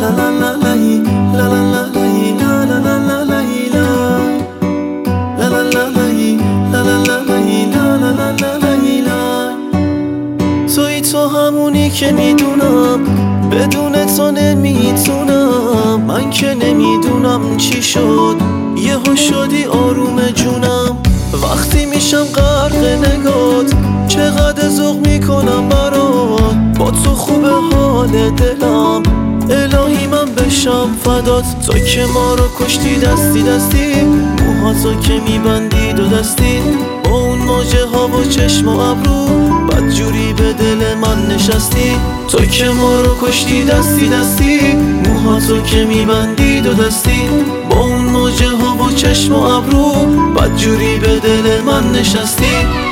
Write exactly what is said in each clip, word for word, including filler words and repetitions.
لا لا لا لای لا لا لا لای لا لا لا لا لای لا لا لا لای لا لا لا لای لا لا لا لا لای لای توی تو همونی که میدونم بدون تو نمیتونم من که نمیدونم چی شد یهو شدی آروم جونم وقتی میشم غرق نگات چقدر ذوق میکنم برات با تو خوبه حال دلم الهی من بشم فدات تو که ما رو کشتی دستی دستی موهاتو که میبندی دو دستی با اون موجه ها و چشم و ابرو بدجوری به دل من نشستی تو که ما رو کشتی دستی دستی موهاتو که میبندی دو دستی با اون موجه ها و چشم و ابرو بدجوری به دل من نشستی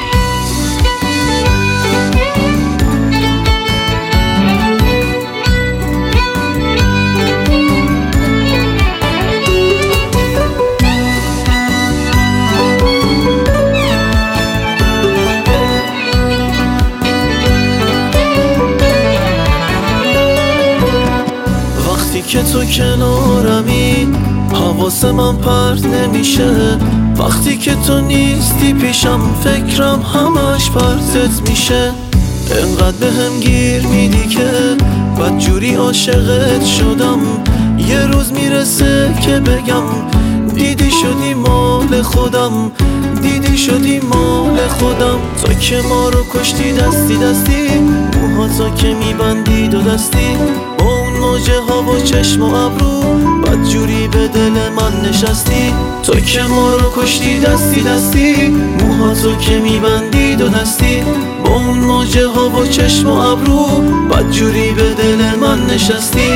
که تو کنارمی حواس من پرت نمیشه وقتی که تو نیستی پیشم فکرم همش پرتت میشه انقدر به هم گیر میدی که بدجوری عاشقت شدم یه روز میرسه که بگم دیدی شدی مال خودم دیدی شدی مال خودم تو که ما رو کشتی دستی دستی موهاتو که میبندی دو دستی با اون موجه ها و چشم و ابرو بدجوری به دل من نشستی تو که ما رو کشتی دستی دستی موهاتو که میبندی دو دستی با اون موجه ها و چشم و ابرو بدجوری به دل من نشستی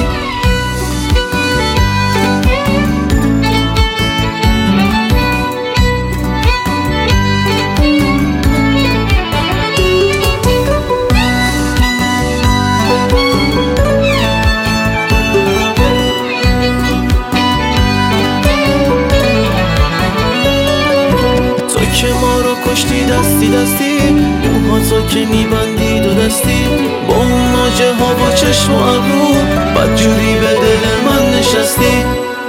که ما رو کشتی دستی دستی موهاتو که میبندی دو دستی با اون موجه ها و چشم و ابرو بدجوری به دل من نشستی